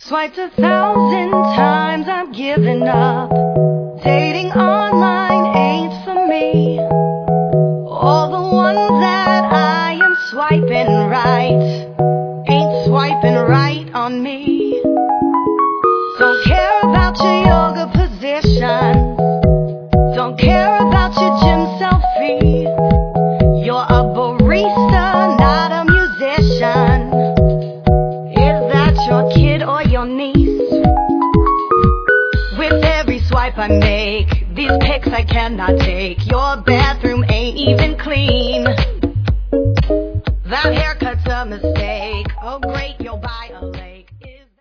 Swiped 1,000 times, I'm giving up. Dating online ain't for me. All the ones that I am swiping right ain't swiping right on me. Don't care about your yoga position. Don't care about your gym selfie. You're a barista, not a musician. Is that your kid or your niece? With every swipe I make, these pics I cannot take. Your bathroom ain't even clean. That haircut's a mistake. Oh great.